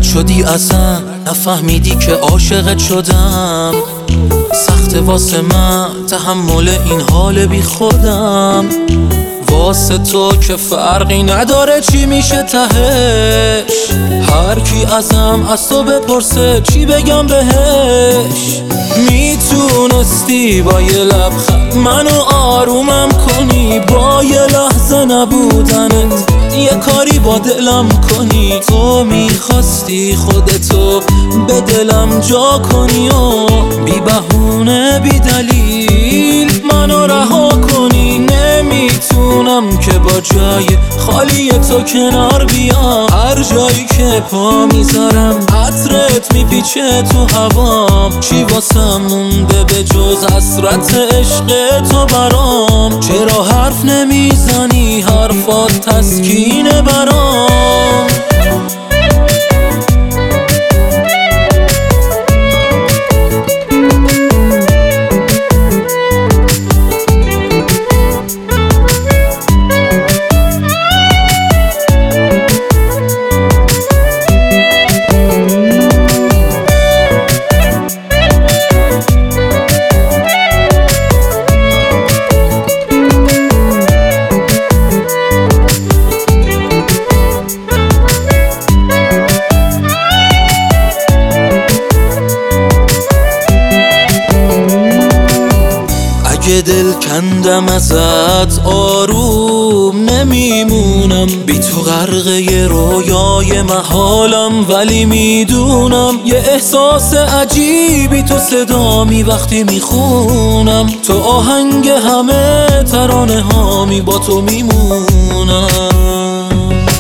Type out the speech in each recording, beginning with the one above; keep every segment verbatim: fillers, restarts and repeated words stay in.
رد شدی اصلا نفهمیدی که عاشقت شدم. سخت واسه من تحمل این حال بی خودم. واسه تو که فرقی نداره چی میشه تهش. هر کی ازم از تو بپرسه چی بگم بهش. میتونستی با یه لبخند منو آرومم کنی، با یه لحظه نبودنت یه کاری با دلم کنی. تو میخواستی خودتو به دلم جا کنی و بی بهونه بی دلیل منو رها کنی. نمیتونم که با جای خالی تو کنار بیام. هر جایی که پا میذارم عطرت میپیچه تو هوام. چی واسم مونده به جز حسرت عشق تو برام؟ چرا حرف نمیزنی حرفات تسکینه برام؟ اگه دل کندم ازت آروم نمیمونم. بی تو غرقه رویای محالم، ولی میدونم یه احساس عجیبی تو صدامی وقتی میخونم. تو آهنگ همه ترانه هامی با تو میمونم.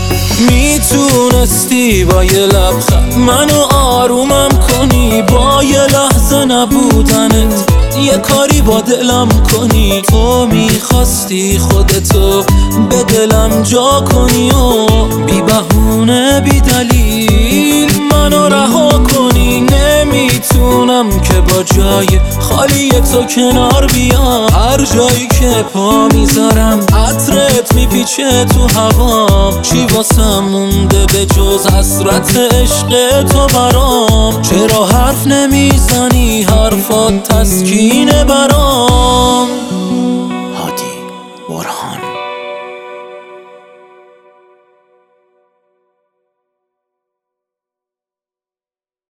میتونستی با یه لبخند منو آرومم کنی، با یه لحظه نبودنت یه کاری با دلم کنی. تو میخواستی خودتو به دلم جا کنی و بی بهونه بی دلیل منو رها کنی. نمیتونم که با جای خالی تو کنار بیام. هر جایی که پا میذارم عطرت میپیچه تو هوام. چی واسم مونده به جز حسرت عشق تو برام؟ چرا حرف نمیزنی